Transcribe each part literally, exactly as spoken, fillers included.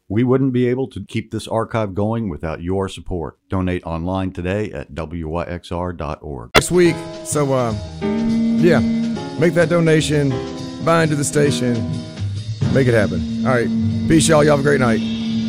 We wouldn't be able to keep this archive going without your support. Donate online today at W Y X R dot org. Next week, so uh, yeah, make that donation, buy into the station, make it happen. All right, peace, y'all. Y'all have a great night.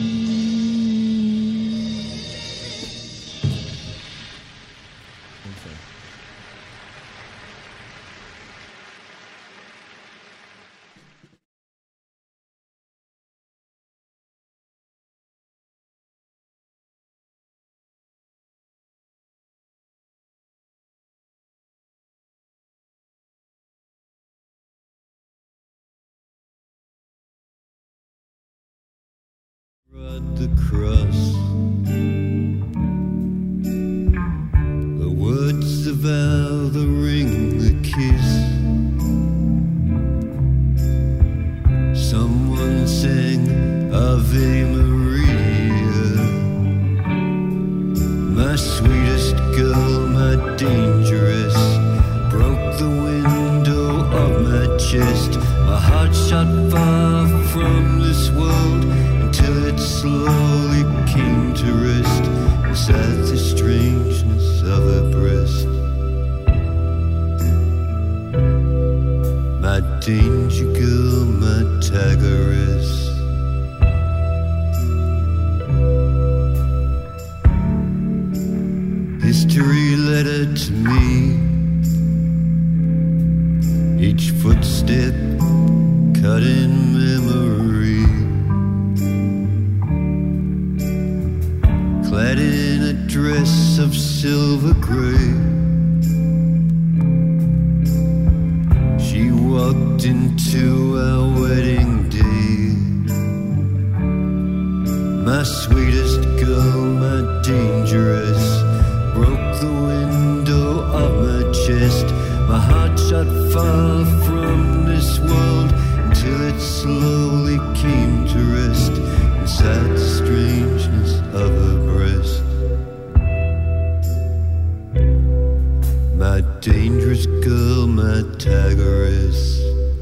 At the cross, the words, the vow, the ring, the kiss. Someone sang Ave Maria. My sweetest girl, my dangerous, broke the window of my chest. My heart shot far from this world till it slowly came to rest inside the strangeness of her breast. My danger girl, my tigress. History letter to me, each footstep cut in memory, clad in a dress of silver grey. She walked into our wedding day. My sweetest girl, my dangerous, broke the window of my chest. My heart shot far from this world until it slowly came to rest inside the strangeness of her breast. My dangerous girl, my tigress.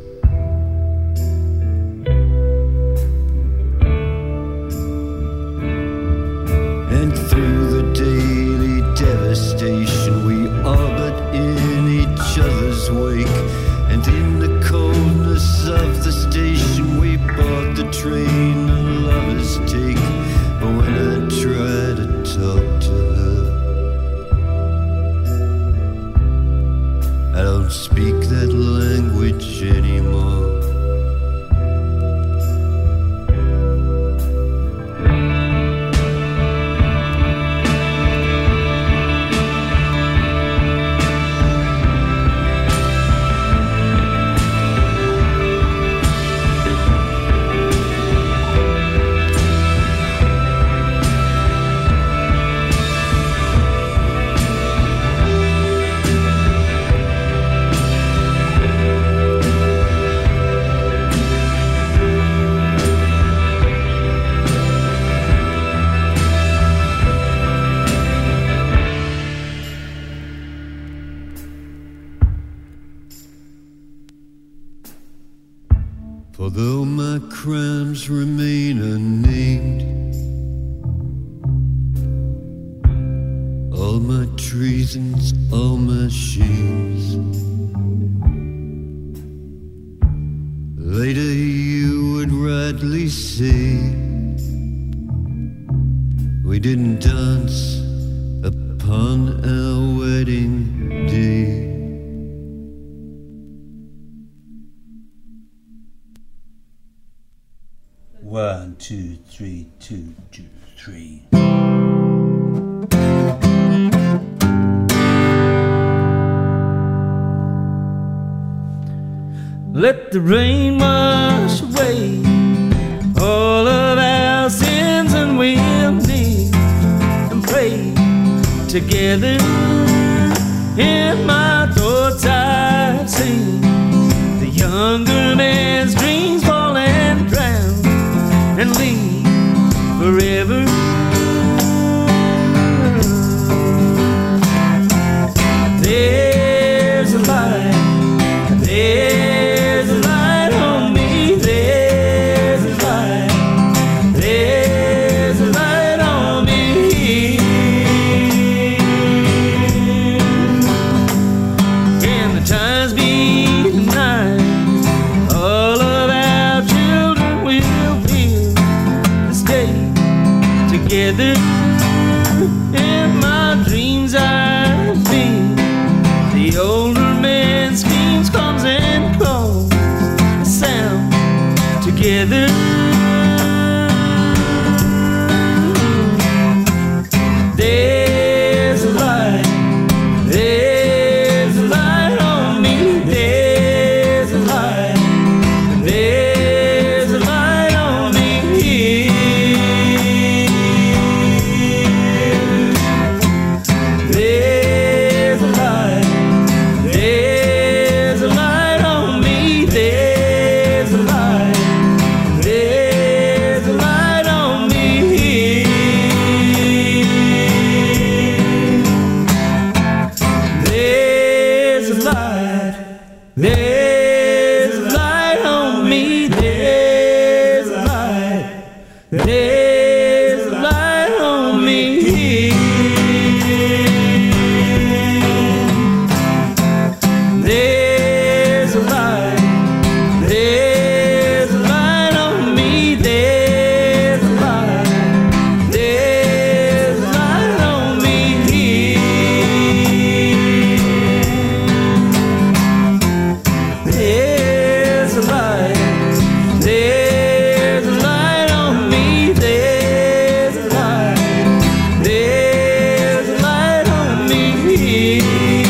And through the daily devastation, we orbit in each other's wake. And in the coldness of the station, we board the train the lovers take. But when I try to talk to her, I don't speak that language anymore. For though my crimes remain unnamed, all my treasons, all my shames, later you would rightly say we didn't dance upon our wedding day. One, two, three, two, two, three. Let the rain wash away all of our sins, and we'll kneel and pray together. In my thoughts I sing the younger man's dreams fall and drown and leave forever. There's a light, there's a light on me, there's a light, there's together. In my dreams I feel the older man screams, comes and calls, a sound together. There's a light, there's a light on me, there's a light, there's a light on me here. There's a light, there's a light on me, there's a light, there's a light on me here. There's a light, there's a light on me, there's a light, there's a light on me here. There's a light, there's a light on me, there's a light, there's a light on me here. There's a light, there's a light on me, there's a light, there's a light on me here.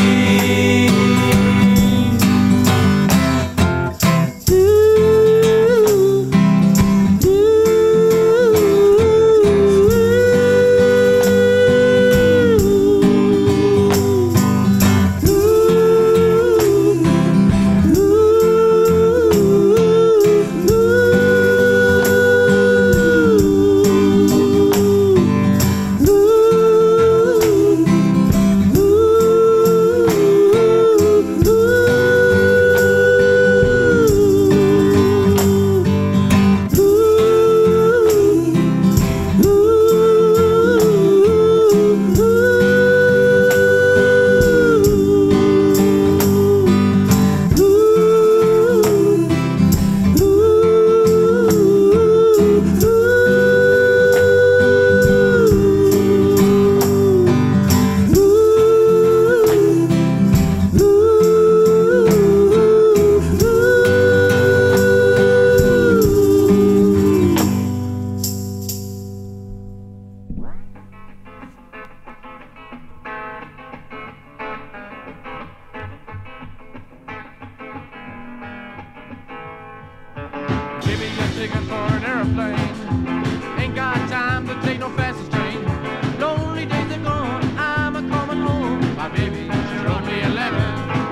Give me a ticket for an airplane. Ain't got time to take no fastest train. Lonely days are gone, I'm a coming home. My baby, she wrote me a letter.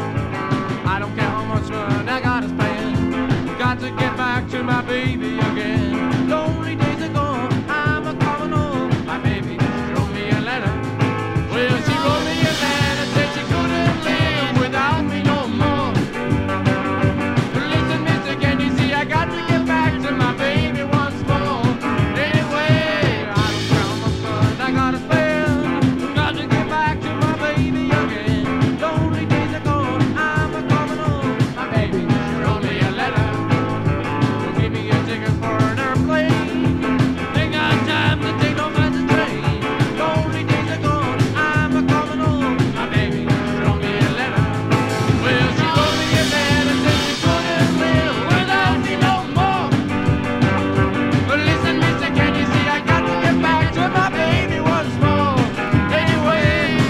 I don't care how much fun I gotta spend. Got to get back to my baby again. Lonely days are gone, I'm a coming home. My baby, she wrote me a letter. Well, she wrote me a letter, said she couldn't live without me no more. Listen, mister, can you see I got to get back to my baby once more. Anyway, I don't care how much fun I gotta spend. Got to get back to my baby again. Lonely days are gone, I'm a coming home. My baby, she wrote me a letter. Give me a ticket for an airplane. Ain't got time to take no fast train. Lonely days are gone, I'm a coming home. My baby, she wrote me a letter. Well, she wrote me a letter, said she couldn't live without me no more. But listen, mister, can you see I got to get back to my baby once more. Anyway.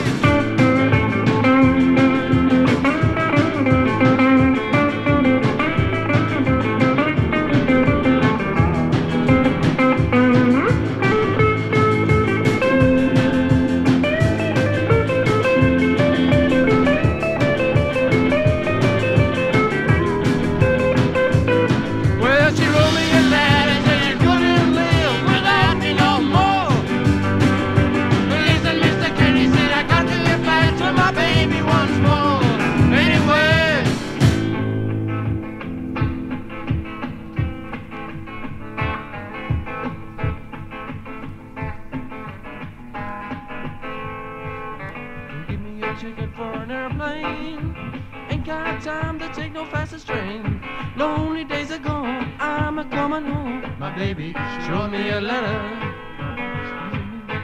Well, she wrote me a letter, said she couldn't live without me no more. But listen, mister, can you see I got to get back to my baby once more. Anyway. Give me a ticket for an airplane. Ain't got time to take no fastest train. Lonely days are gone, I'm a coming home. My baby, she wrote me a letter.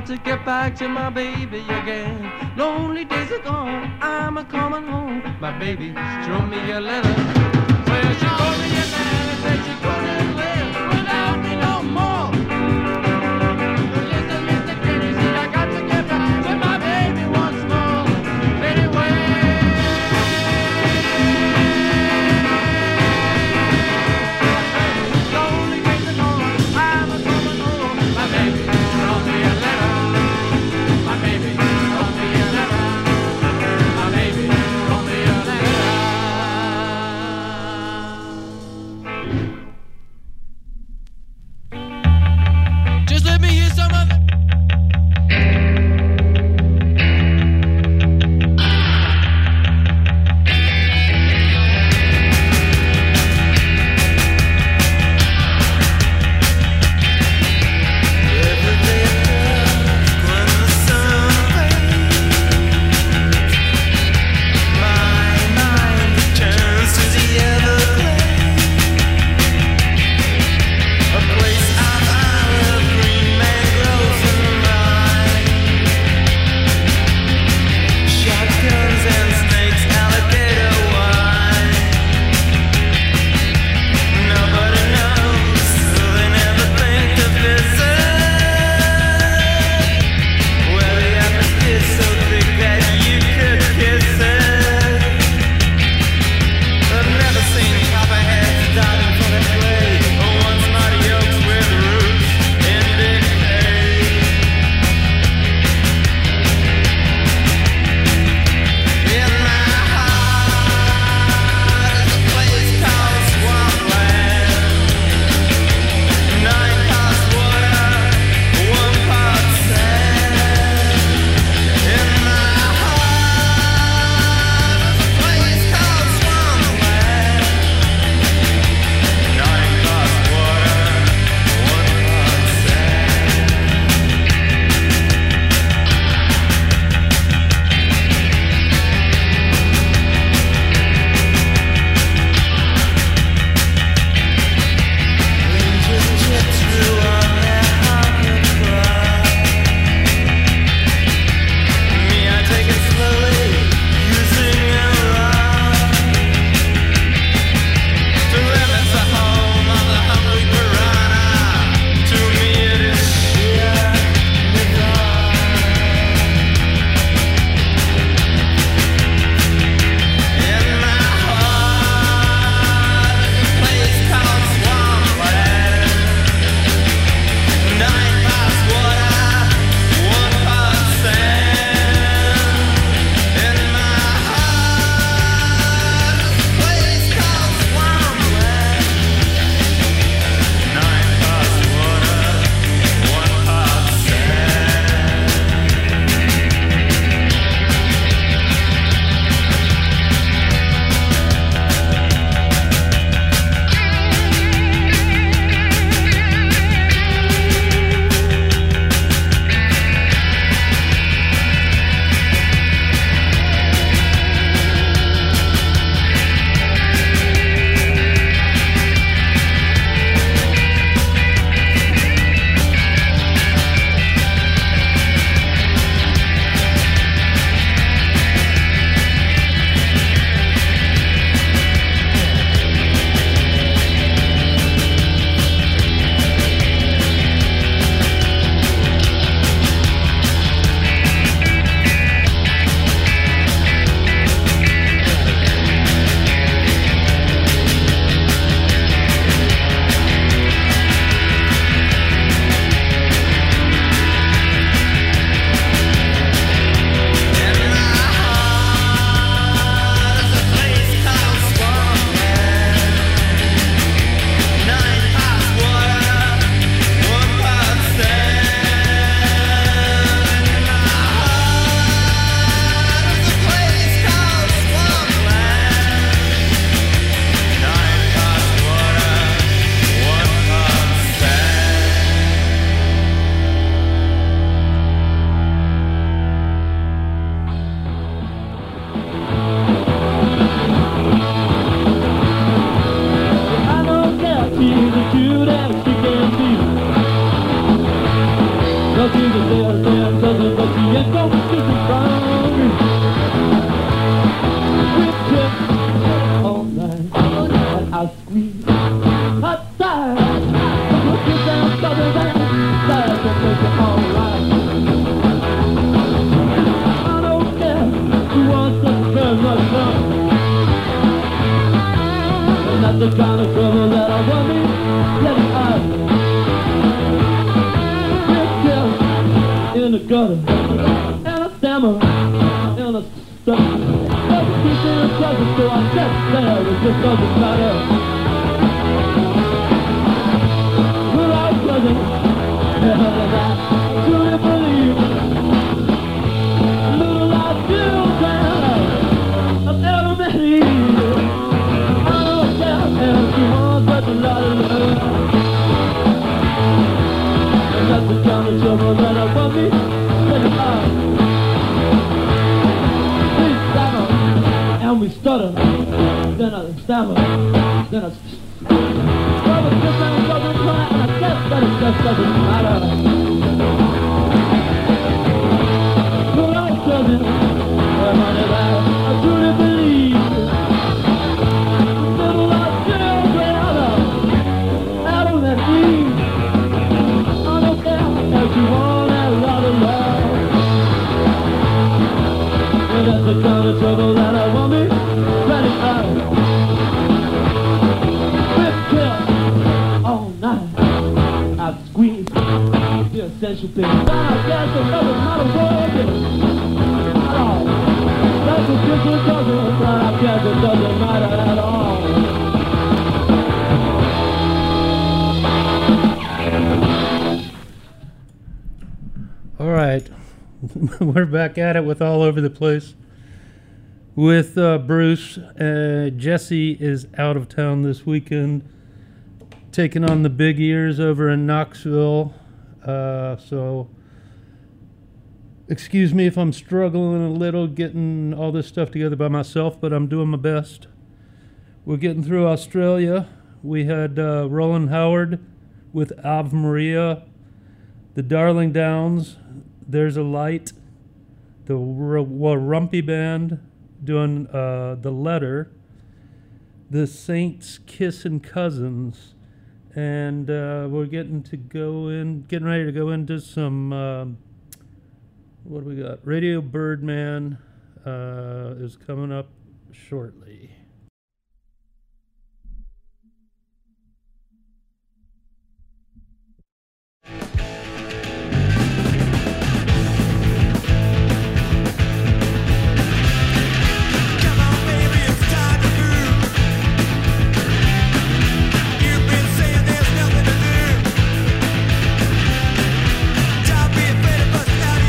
got to get back to my baby again. Lonely days are gone, I'm a coming home. My baby, she wrote me a letter. Well, she wrote me a letter, said she couldn't live without me no more. Listen, Mister Kenny, see, I got to get back to my baby once more. Anyway. Lonely days are gone, I'm a coming home. My baby, she wrote me a letter. My baby, she wrote me a letter. My baby, she wrote me a letter. southern band, that's what makes it alright. I don't care who wants to turn my son. And that's the kind of trouble that I want me getting out. Big in the gutter, and a stammer, and a stutter. Doesn't keep in a trouble, so I just there, it just doesn't matter. Never did I truly believe little I children of elementary. I don't care if she wants such a lot of love. And that's the kind of trouble that I want me to have. We stammer and we stutter, then I stammer, then I well, it's just like it doesn't cry, and I guess that it just doesn't matter. But I doesn't, well, honey, that I truly believe. Little I children Adam and Eve. I don't care if you want a lot of love. And that's the kind of trouble that I want me ready out. I've squeezed the essential thing. I guess the love is not a word at all. That's a different doesn't, but I guess it doesn't matter at all. All right, we're back at it with All Over the Place with uh, Bruce. Uh, Jesse is out of town this weekend, taking on the big ears over in Knoxville. Uh, so, excuse me if I'm struggling a little getting all this stuff together by myself, but I'm doing my best. We're getting through Australia. We had uh, Roland Howard with Ave Maria, the Darling Downs, There's a Light, the Warrumpy Band doing uh, The Letter, the Saints Kissin' Cousins, and uh, we're getting to go in, getting ready to go into some, uh, what do we got? Radio Birdman uh, is coming up shortly.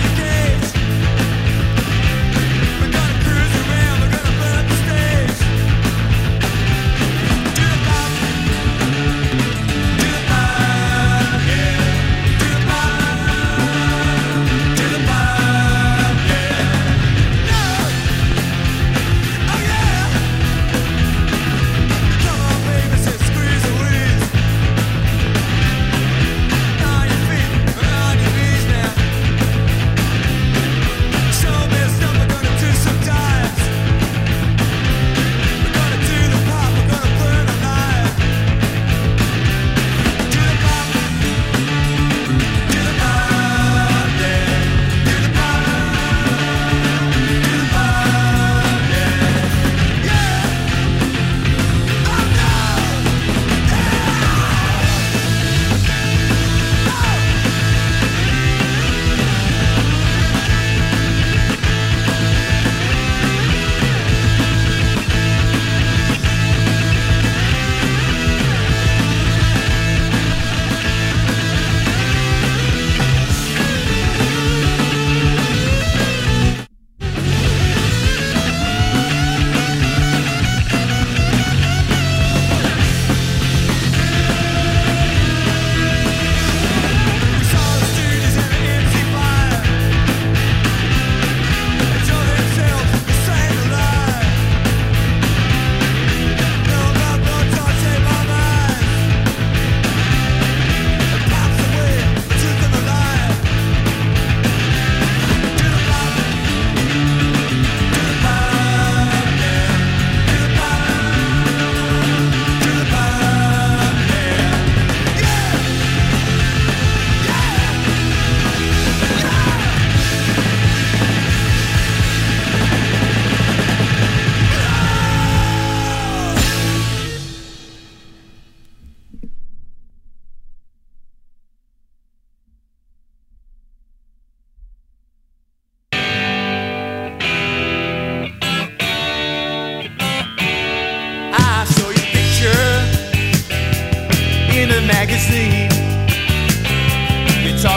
We're gonna cruise around, we're gonna burn up the stage.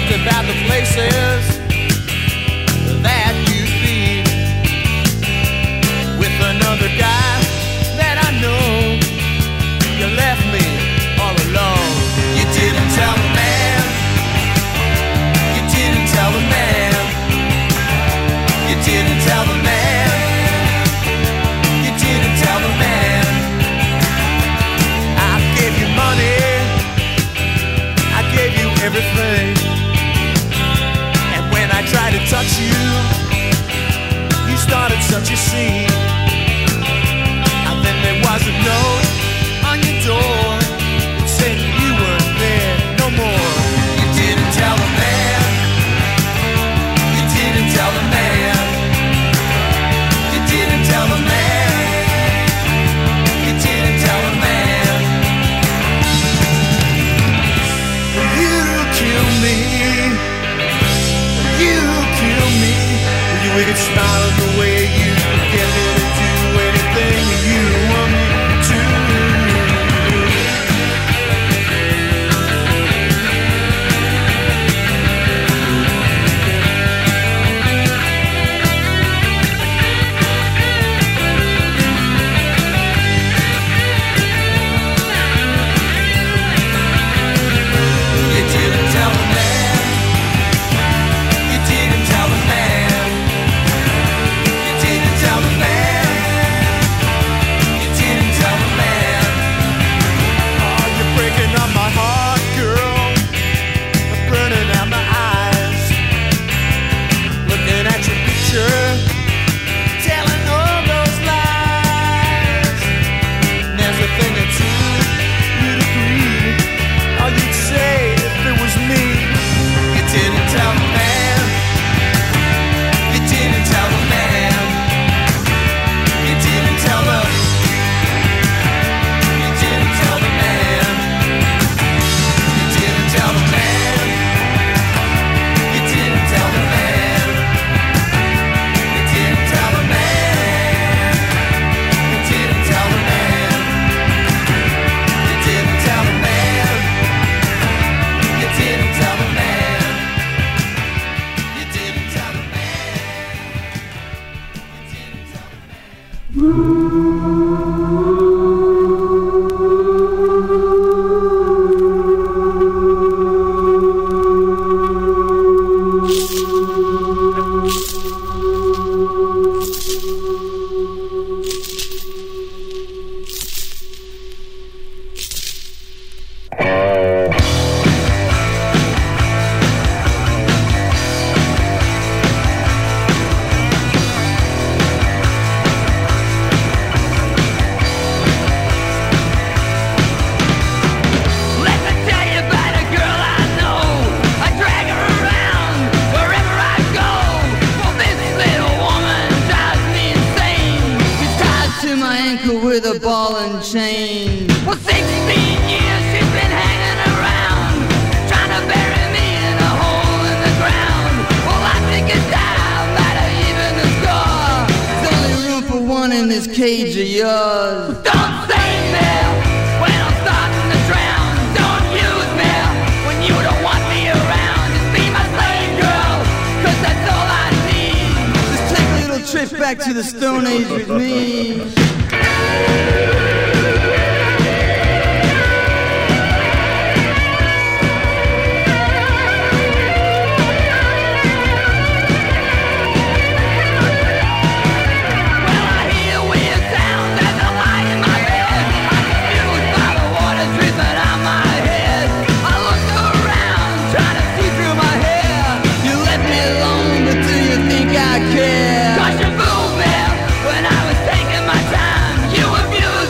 talked about the places that you'd be with another guy that I know. You left me all alone. You didn't tell the man. You didn't tell the man. You didn't tell the man. You didn't tell the man. I gave you money. I gave you everything. And when I tried to touch you, you started such a scene. And then there was a note on your door that said you weren't there no more. You didn't tell the man. You didn't tell the man. You didn't tell the man. You didn't tell the man. You kill me. You kill me. You wicked smile on the way you get me to do anything you want me to. You didn't tell the man. You didn't tell the man. You didn't tell the man. You didn't tell the man. Oh, you're breaking up my heart, girl. You're burning out my eyes. Looking at your picture, telling all those lies. And there's a thing or two you'd agree, or you'd say if it was me. You didn't tell the man. You didn't tell the man. You didn't tell the. You didn't tell the man. You didn't tell the man. You didn't tell the man. You didn't tell the man. You didn't tell the man. You didn't tell the man. You didn't tell the man. You didn't tell the man. You didn't tell the man. Let me tell you about a girl I know. I drag her around wherever I go. Well, this little woman drives me insane. She's tied to my ankle with a ball and chain. Well, sixteen years she's been hanging around, trying to bury me in a hole in the ground. Well, I think it's time that I even the score. There's only room for one in this cage of yours. Don't save me when I'm starting to drown. Don't use me when you don't want me around. Just be my slave girl, 'cause that's all I need. Just take a little trip back to the Stone Age with me. Well, I hear weird sounds as I lie in my bed. I'm confused by the water dripping on my head. I look around, trying to see through my hair. You left me alone, but do you think I care? 'Cause you fooled me when I was taking my time. You abused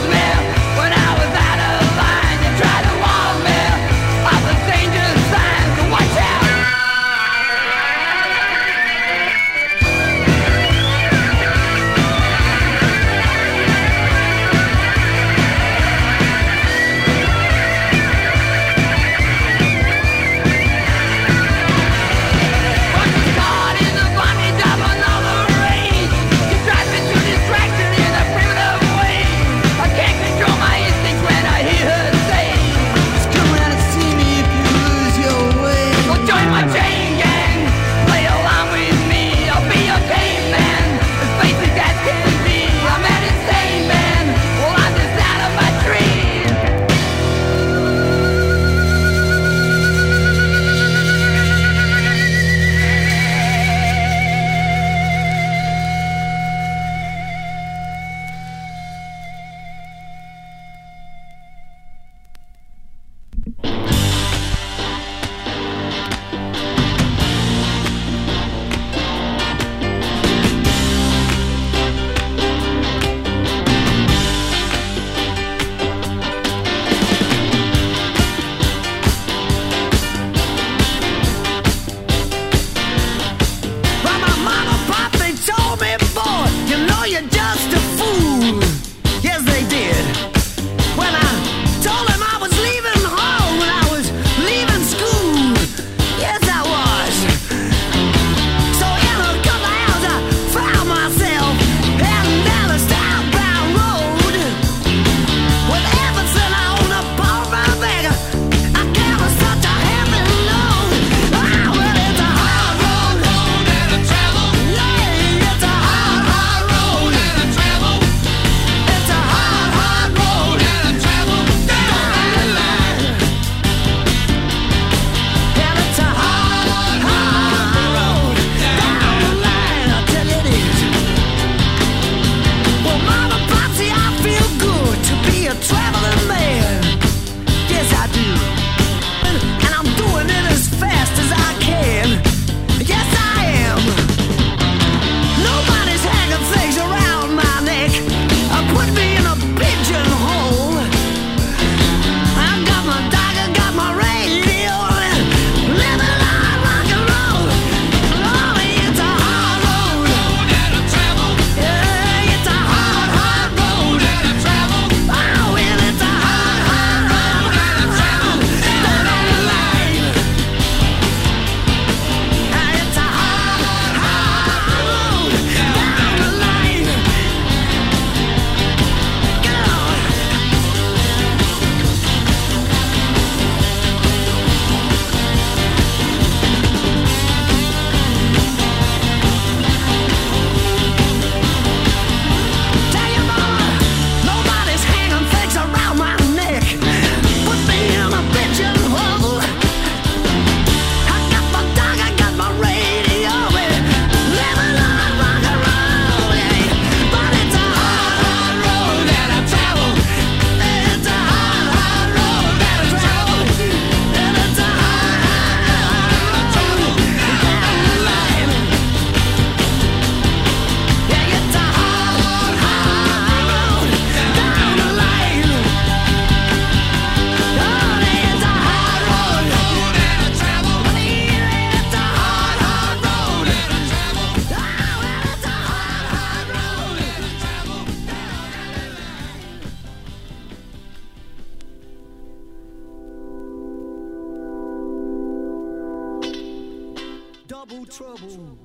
double trouble.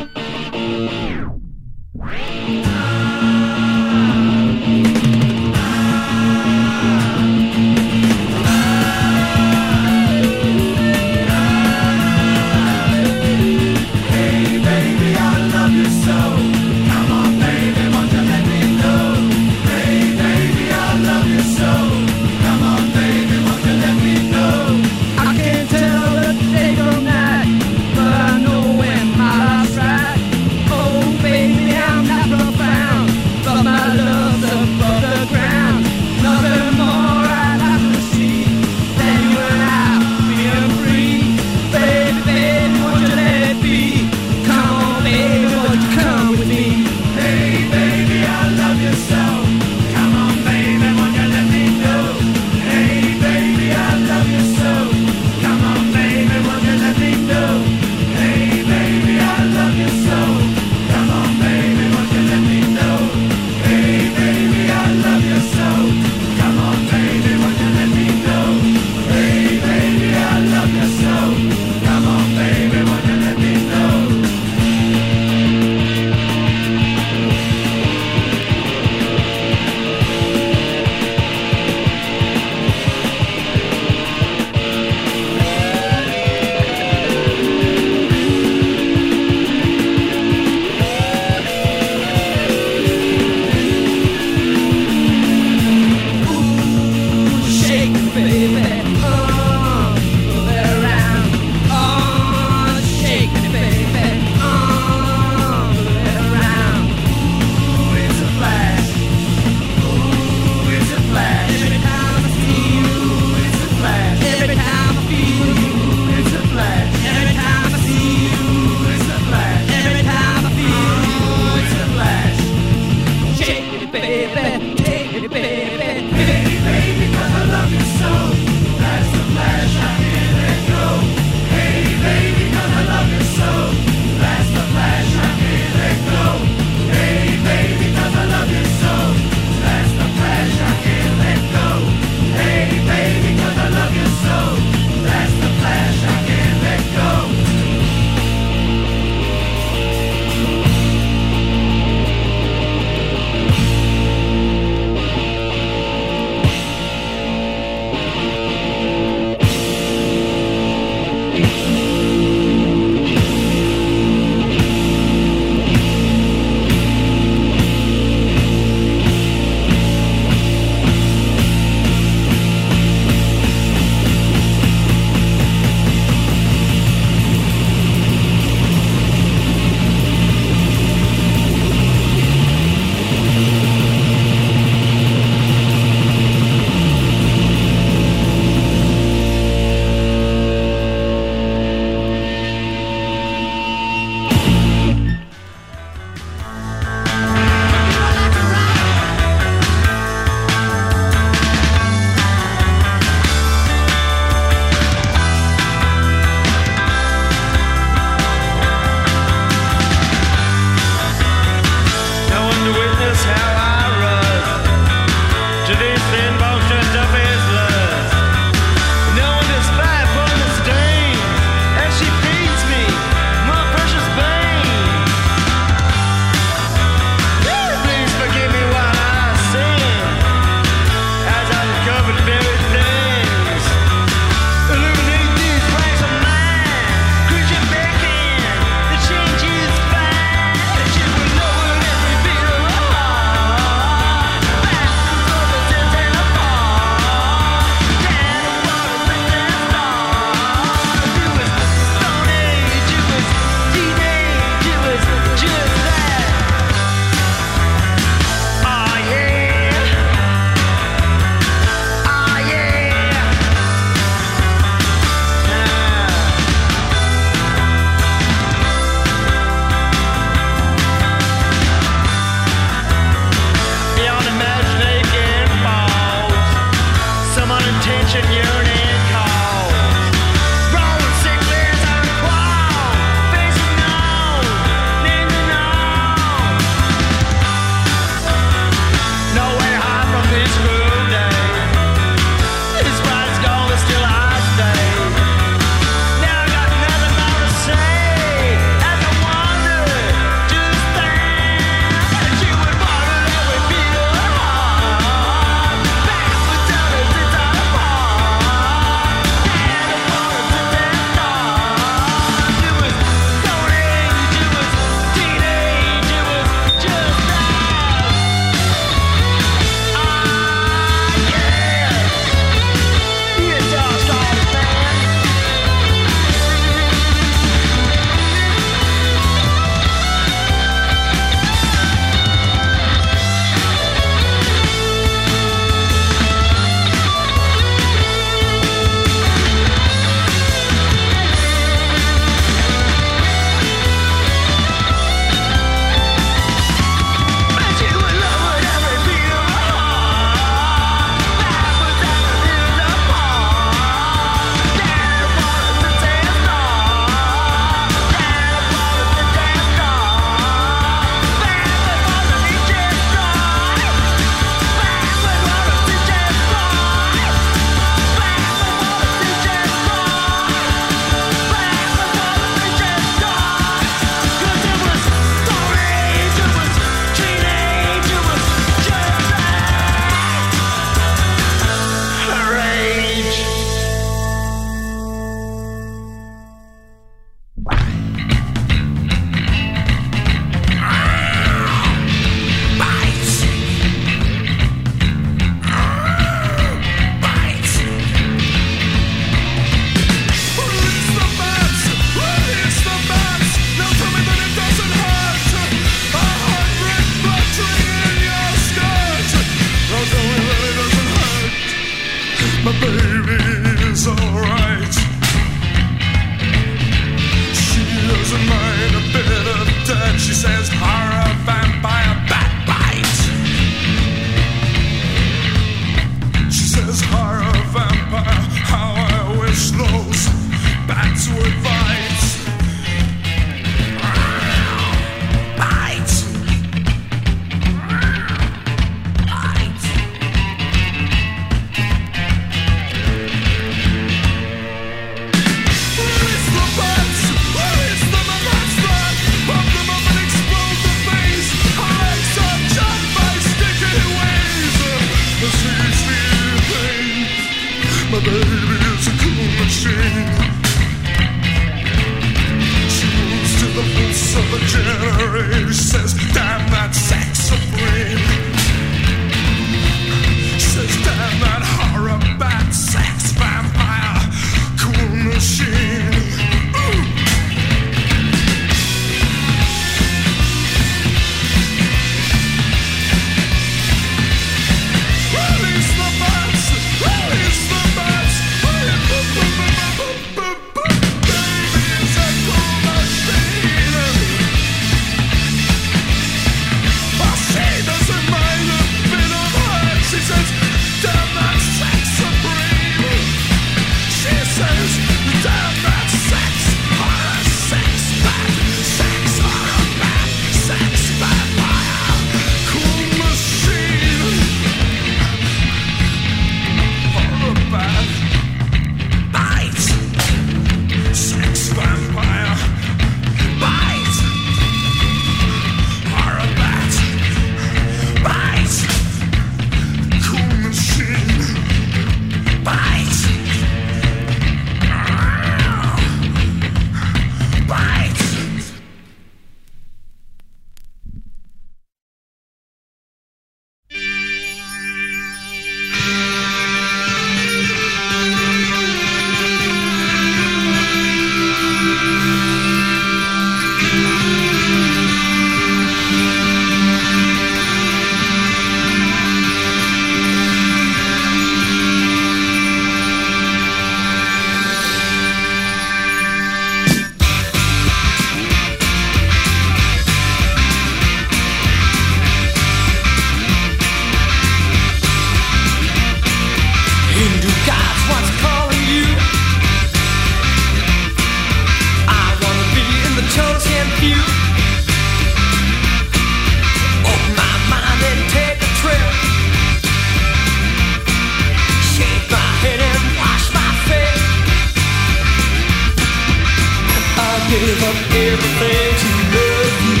gave up everything to love you.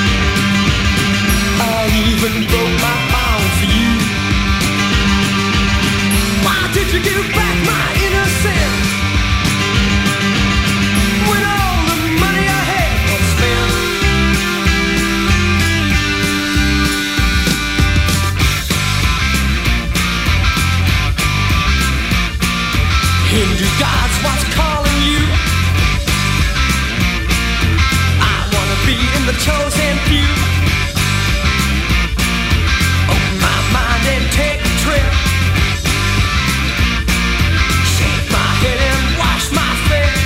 I even broke my bound for you. Why did you give back my innocence when all the money I had was spent? Hindu gods, what's calling you? I wanna be in the chosen few. Open my mind and take a trip. Shake my head and wash my face.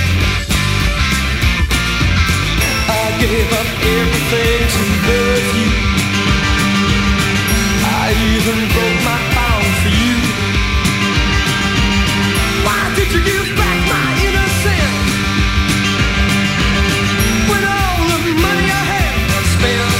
I gave up everything to love you. I even broke my bound for you. Why did you give back my innocence when all the money I had was spent?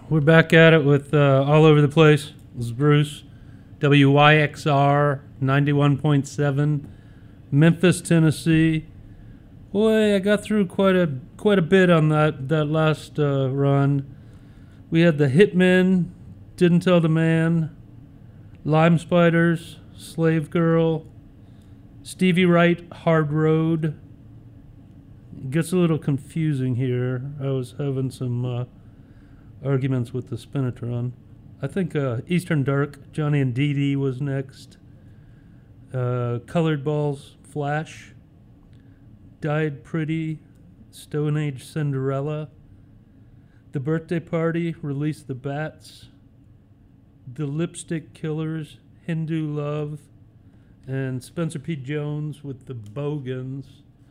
We're back at it with uh, All Over the Place. This is Bruce. W Y X R ninety-one point seven, Memphis, Tennessee. Boy, I got through quite a quite a bit on that that last uh, run. We had the Hitmen, Didn't Tell the Man, Lime Spiders, Slave Girl, Stevie Wright, Hard Road. It gets a little confusing here. I was having some uh, arguments with the Spinatron. I think uh, Eastern Dark, Johnny and Dee Dee was next. Uh, Colored Balls, Flash. Died Pretty, Stone Age Cinderella. The Birthday Party, Release the Bats. The Lipstick Killers, Hindu Love. And Spencer P. Jones with the Bogans.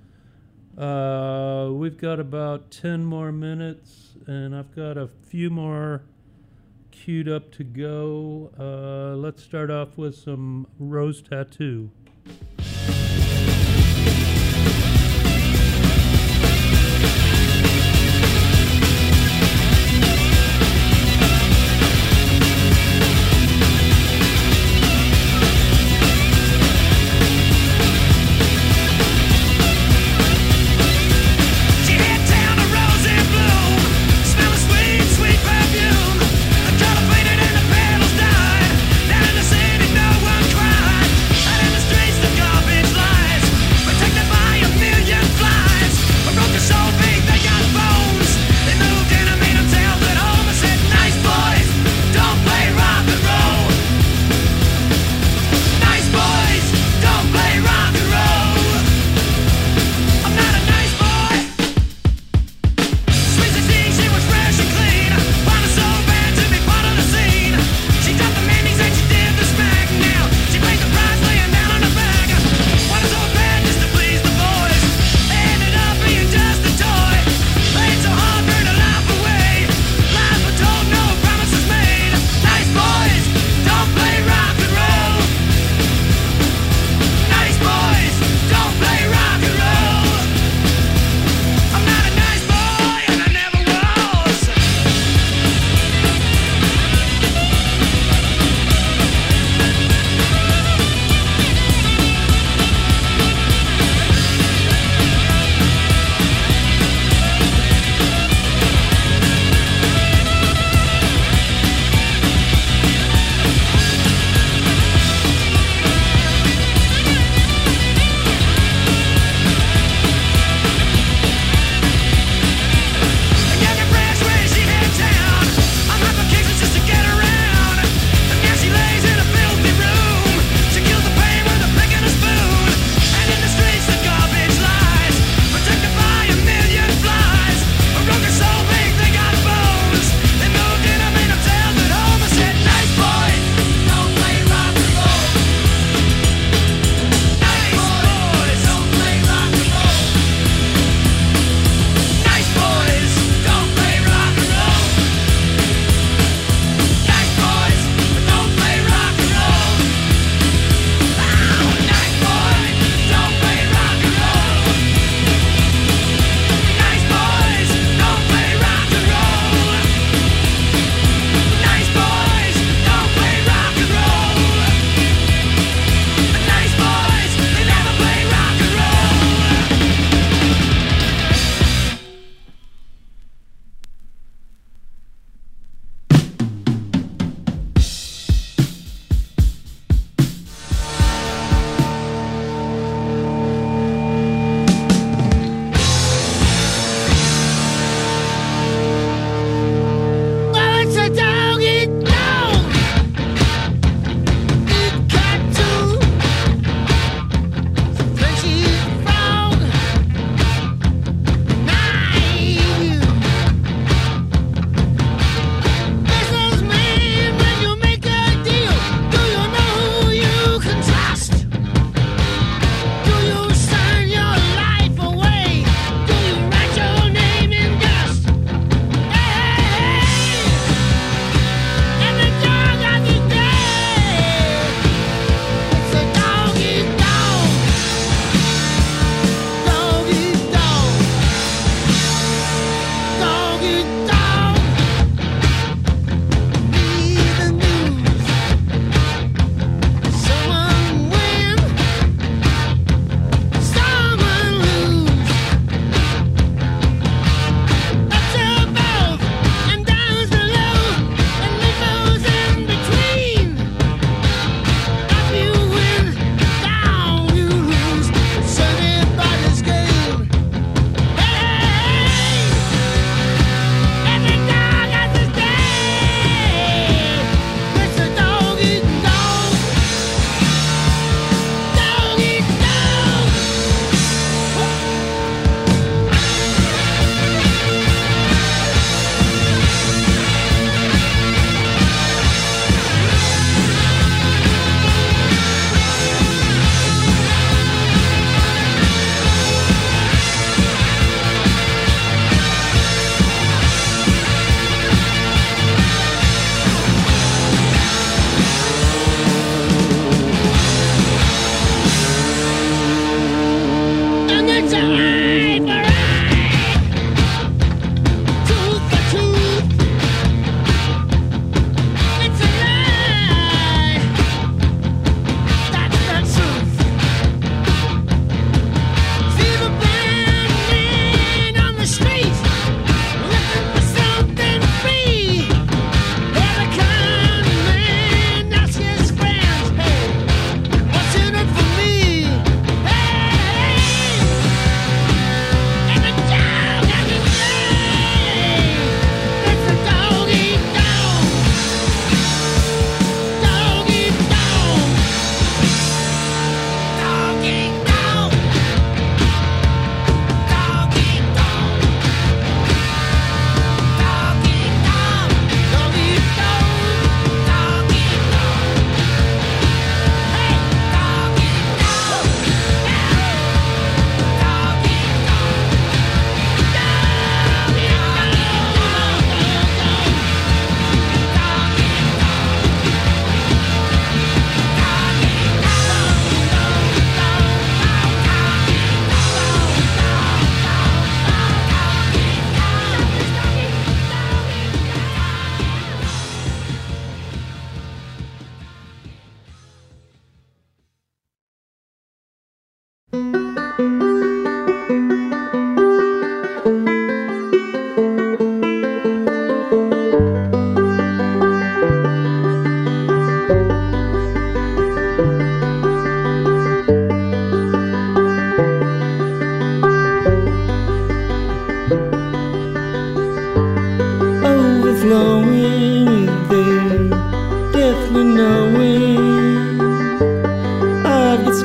Uh, we've got about ten more minutes, and I've got a few more queued up to go. Uh, let's start off with some Rose Tattoo. Down in the city, no one cried. Out in the street.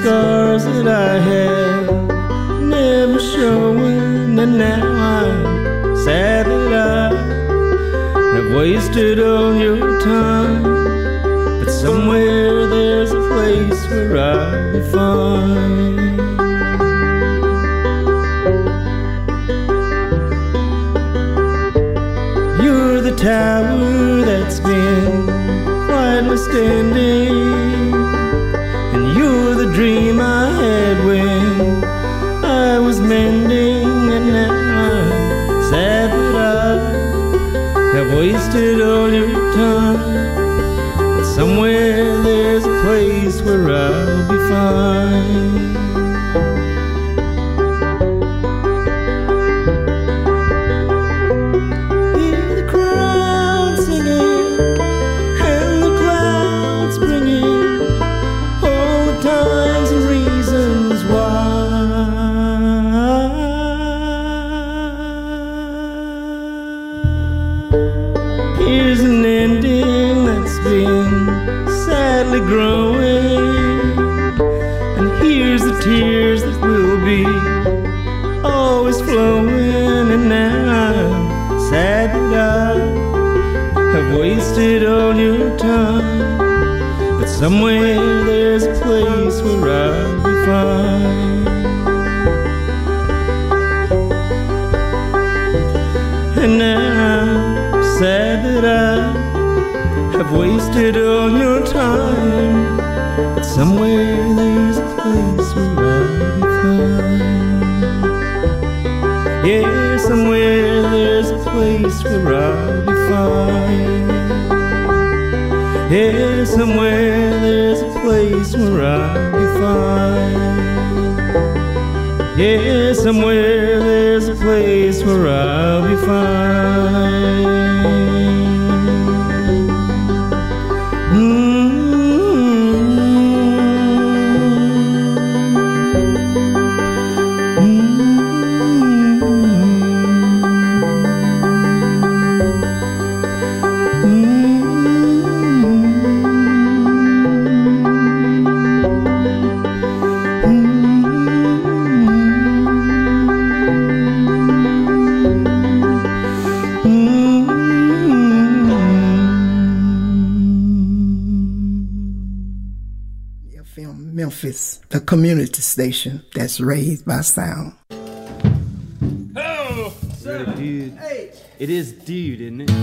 scars that I have never showing, and now I'm sad that I have wasted all your time. But somewhere there's a place where I'll be fine. You're the tower that's been quietly standing, and you're the dream I had when I was mending, and now I'm sad that I have wasted all your time. But somewhere there's a place where I'll be fine. Growing, and here's the tears that will be always flowing, and now I'm sad that I have wasted all your time. But somewhere there's a place where I'll be fine. And now I'm sad that I have wasted all your time. But somewhere there's a place where I'll be fine. Yeah, somewhere there's a place where I'll be fine. Yeah, somewhere there's a place where I'll be fine. Yeah, somewhere there's a place where I'll be fine. Memphis, the community station that's raised by sound. Oh, sir. Dude. Hey. It is dude, isn't it?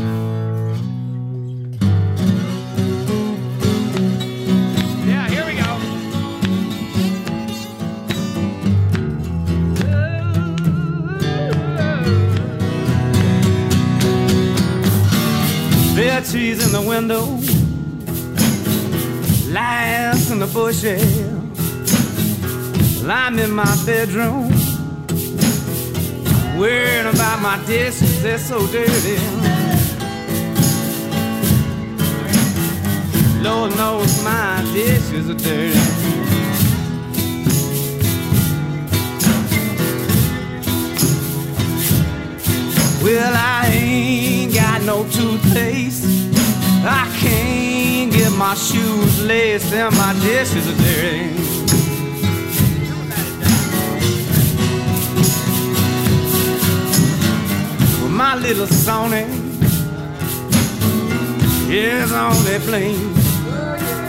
Yeah, here we go. Bare trees in the window, lights in the bushes. I'm in my bedroom, worrying about my dishes, they're so dirty. Lord knows my dishes are dirty. Well, I ain't got no toothpaste, I can't get my shoes laced, and my dishes are dirty. My little Sony is only playing